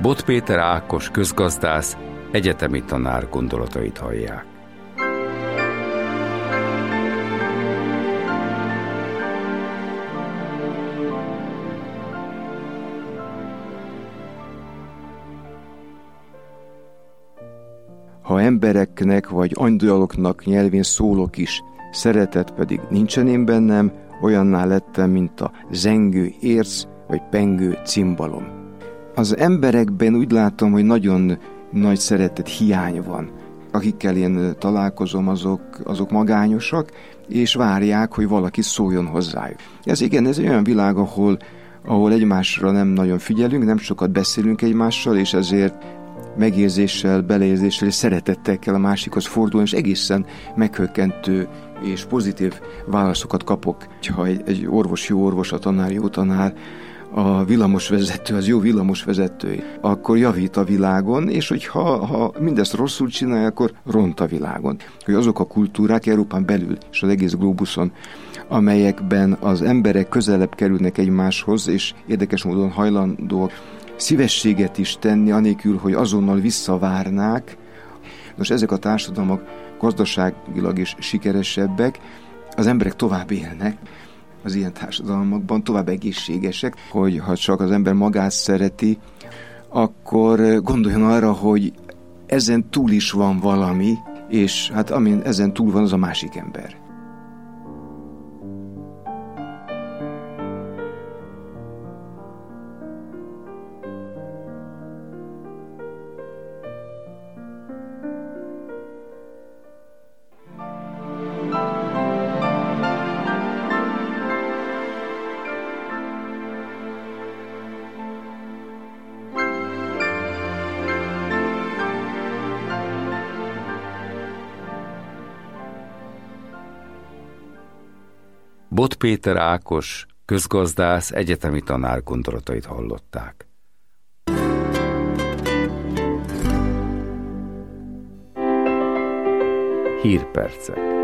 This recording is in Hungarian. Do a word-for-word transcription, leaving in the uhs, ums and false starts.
Bot Péter Ákos közgazdász, egyetemi tanár gondolatait hallják. Ha embereknek vagy angyaloknak nyelvén szólok is, szeretet pedig nincsen én bennem, olyanná lettem, mint a zengő érc vagy pengő cimbalom. Az emberekben úgy látom, hogy nagyon nagy szeretet hiány van. Akikkel én találkozom, azok, azok magányosak, és várják, hogy valaki szóljon hozzájuk. Ez igen, ez egy olyan világ, ahol, ahol egymásra nem nagyon figyelünk, nem sokat beszélünk egymással, és ezért megérzéssel, beleérzéssel és szeretettel kell a másikhoz fordulni, és egészen meghökkentő és pozitív válaszokat kapok. Ha egy, egy orvos jó orvos, a tanár jó tanár, a villamosvezető az jó villamosvezető, akkor javít a világon, és hogyha ha mindezt rosszul csinálja, akkor ront a világon. Hogy azok a kultúrák Európán belül és az egész globuszon, amelyekben az emberek közelebb kerülnek egymáshoz, és érdekes módon hajlandóak szívességet is tenni, anélkül, hogy azonnal visszavárnák. Nos, ezek a társadalmak gazdaságilag is sikeresebbek, az emberek tovább élnek az ilyen társadalmakban, tovább egészségesek, hogy ha csak az ember magát szereti, akkor gondoljon arra, hogy ezen túl is van valami, és hát amin ezen túl van, az a másik ember. Bot Péter Ákos közgazdász, egyetemi tanár gondolatait hallották. Hírpercek.